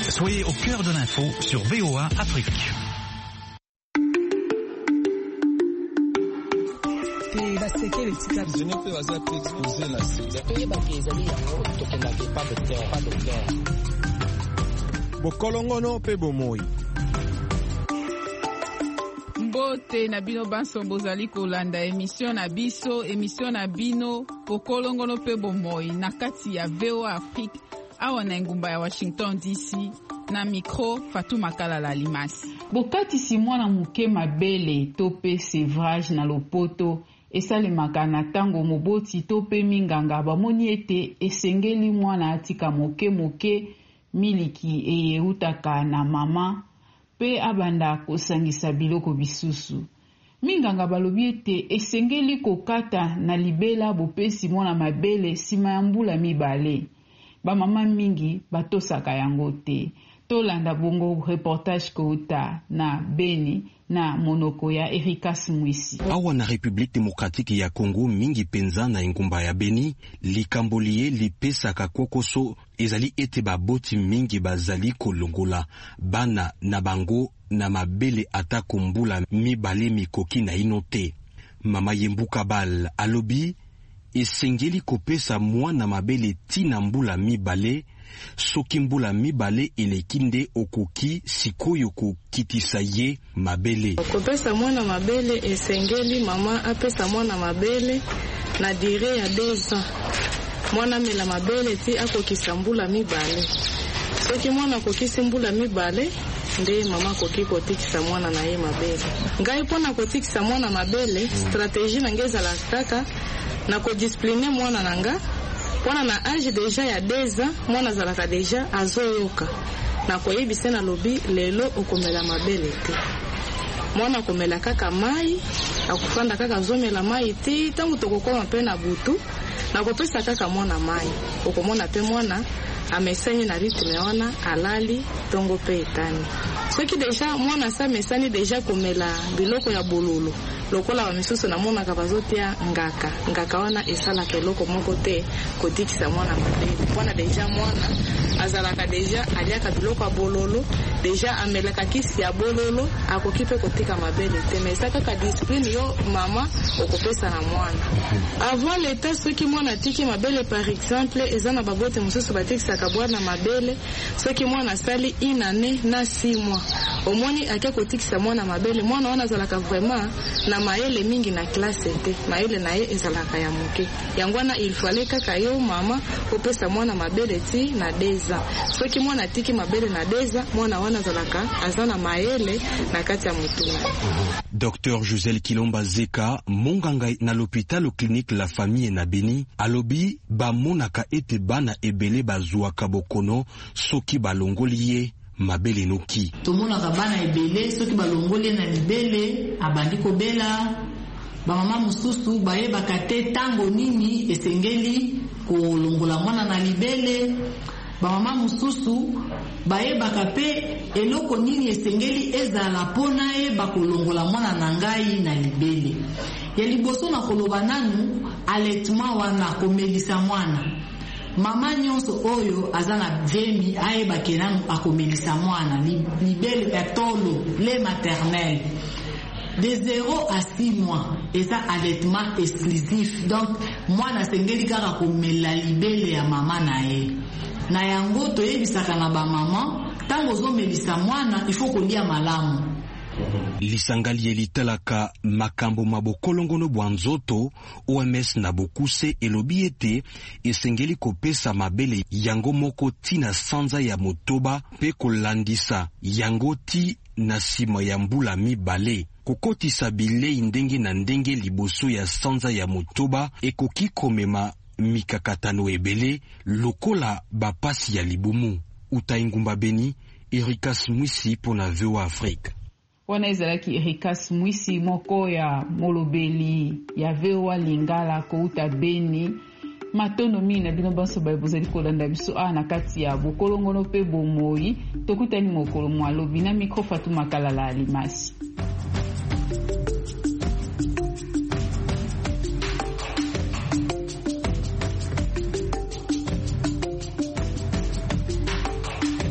Soyez au cœur de l'info sur VOA Afrique. Bokolongono pe bomoi. Mbote na bino banso bozali kolanda émission na bino Bokolongono pe bomoi na kati ya VOA Afrique awa na ngumba ya Washington DC na micro Fatou Makala Limasi. Bokatisi mwana muke mabele to pe sevrage na lopoto esalemaka na tango moboti to pe minganga bamoni ete esengeli mwana atika moke miliki eyeutaka na mama pe abanda kosangisa biloko bisusu. Minganga balobi ete esengeli kokata na libela bopesi mwana mabele sima ya mbula mibale. Bamama mingi batosaka yango te. Tolanda bongo reportage kouta na Beni na monoko ya Erikas Mwisi. Awa na République démocratique ya Congo mingi penza na ngumba ya Beni likambolie lipesaka kokoso ezali ete baboti mingi bazali kolongola bana na bango na mabele ata kumbula mibale mikoki na inote. Mama Yembuka Bal alobi esengeli kopesa mwana mabele tina mbula mibale soki mbula mibale elekinde okoki sikoyo kokitisa ye mabele. Kopesa mwana mabele esengeli mama apesa mwana mabele na dire ya 2 ans. Mwana mela mabele ti akokisa mbula mibale. Soki mwana kokisi mbula mibale nde mama koki kotikisa mwana na ye mabele. Ngai pona kotikisa mwana mabele stratégie nangeza la kaka na kodiscipline mwana nanga. Mwana na age deja ya 2 ans, mwana zalaka deja azoyoka. Na koyebise na lobi lelo okomela mabele te. Mwana komela kaka mai, akufanda kaka zomela mai te, tangu tokokoma pe na butu, na kopesa kaka mwana mai. Okomona pe mwana amesanyi na ritme wana alali tongo pe etani. Soki deja mwana sa mesani deja komela biloko ya bololo. Lokola wa misusu na mwana kabazotia ngaka wana esala keloko moko te kotikisa mwana mabele. Mwana deja mwana azalaka deja aliaka biloko ya bololo, deja amelaka kisi ya bololo, akokipe kotika mabele te. Mesa kaka discipline yo mama okopesa na mwana. Avant l'état soki mwana tiki mabele par exemple ezana babote mususu batikisa kabwana mabele, soki mwana sali inane na 6 mois. Omoni akia kotikisa mwana mabele, mwana wana azalaka vraiment na mayele mingi na classe te. Mayele na ye ezalaka ya muke. Yangwana il fallait kaka yo mama opesa mwana mabele ti na 2 ans. Soki mwana tiki mabele na 2 ans, mwana wana zalaka azana mayele na kati ya mutuna. Dr Josel Kilomba Zeka, monganga na l'hôpital clinique La Famille na Beni, alobi ba monaka ete bana ebele bazuaka bokono soki balongoliye mabele noki. Tomonaka bana ebele soki balongoliye na libele abandi kobela. Bamama mususu bayebaka te tango nini esengeli kolongola mwana na libele. Bamama mususu bayebaka pe eloko nini esengeli ezala pona ye bakolongola mwana na ngai na libele. Ya liboso na koloba nanu allaitement wana komelisa mwana. Mama nyonso oyo azana vemi ayebake nanu akomelisa mwana libele petolo le maternel. De 0 à 6 mois, et ça allaitement exclusif. Donc, mwana sengeli kaka komela libele ya mama na ye. Na yango toyebisaka na ba mama, tango zomelisa mwana, il faut kolia malamu. Lisangali elitalaka makambo mabokolongono bwanzoto OMS na bokuse elobi ete esengeli kopesa mabele yango moko tina sanza ya motoba pe kolandisa yango ti na sima ya mbula mibale. Kokotisa bilei ndenge na ndenge liboso ya sanza ya motoba ekoki komema mikakatano ebele lokola bapasi ya libumu. Utaingumba Beni, Erikas Mwisi pona VOA Afrique. Wana ezalaki Erikas Mwisi moko ya molobeli ya VOA Lingala kouta Beni. Matono mina bino banso bozali kolanda biso na kati ya bokolongono pe bomoi tokutani mokolo mwalobi na micro Fatou Makala Limasi.